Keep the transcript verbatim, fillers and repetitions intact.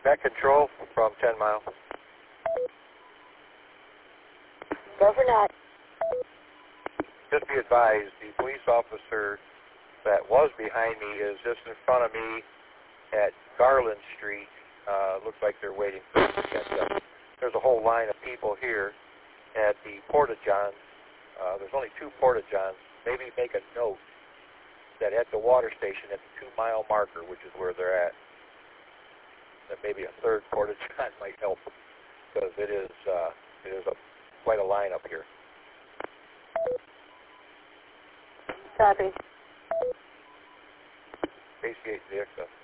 Net control from ten mile. Go for net. Just be advised, the police officer that was behind me is just in front of me at Garland Street. Uh, looks like they're waiting for us to catch up. There's a whole line of people here at the Porta-Johns. Uh, there's only two Porta-Johns. Maybe make a note that at the water station at the two-mile marker, which is where they're at, that maybe a third Porta-John might help, because it is uh, it is a quite a line up here. Copy. Appreciate the extra.